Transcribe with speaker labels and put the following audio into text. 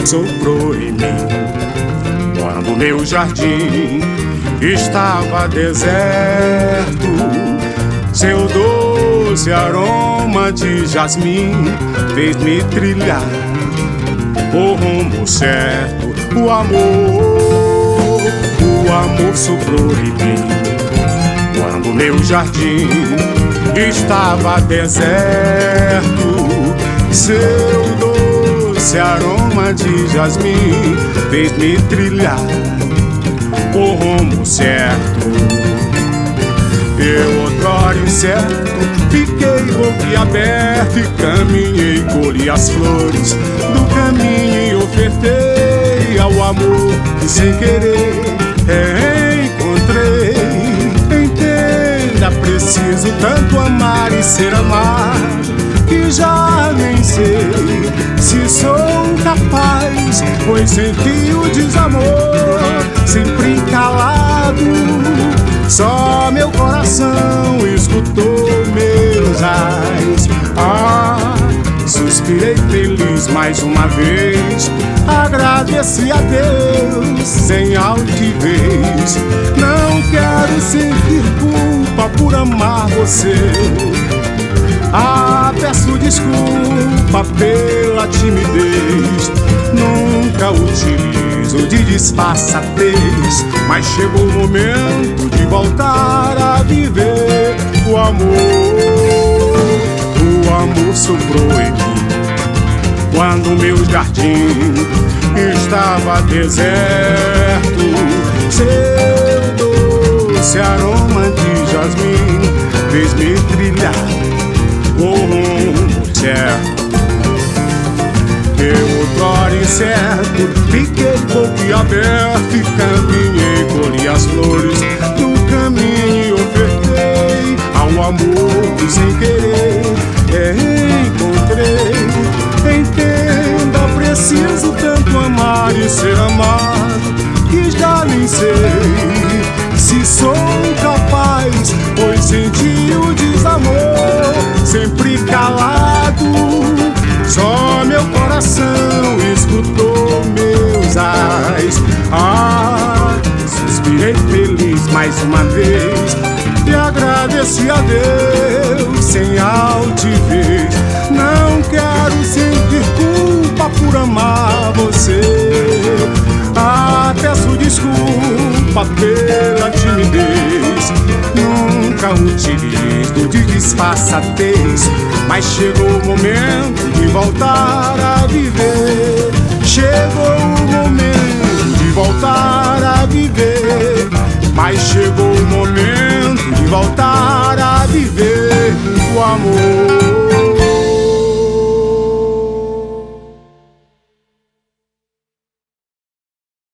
Speaker 1: soprou em mim. Quando meu jardim estava deserto, seu doce aroma de jasmim fez-me trilhar o rumo certo. O amor soprou em mim. Quando meu jardim estava deserto, seu doce aroma de jasmim fez-me trilhar o rumo certo. Eu, outrora incerto, fiquei boquiaberto e caminhei, colhi as flores do caminho e ofertei ao amor que sem querer encontrei. Entenda, preciso tanto amar e ser amado que já nem sei se sou capaz, pois senti o desamor sempre calado. Só meu coração escutou meus ais. Suspirei feliz mais uma vez, agradeci a Deus sem altivez. Não quero sentir culpa por amar você. Peço desculpa pela timidez. Nunca utilizo de disfarçatez, mas chegou o momento de voltar a viver o amor. O amor soprou em mim. Quando meu jardim estava deserto, seu doce aroma de jasmim fez-me trilhar o rumo certo. Eu, outrora incerto, fiquei boquiaberto e caminhei, colhi as flores do caminho e ofertei ao amor que sem querer encontrei. Entenda, preciso tanto amar e ser amado que já nem sei se sou capaz, pois senti o desamor sempre calado. Só meu coração escutou meus ais. Suspirei feliz mais uma vez e agradeci a Deus sem altivez. Não quero sentir culpa por amar você. Peço desculpa pela timidez. Nunca utilizo de disfarçatez, mas chegou o momento de voltar a viver. Chegou o momento de voltar a viver, mas chegou o momento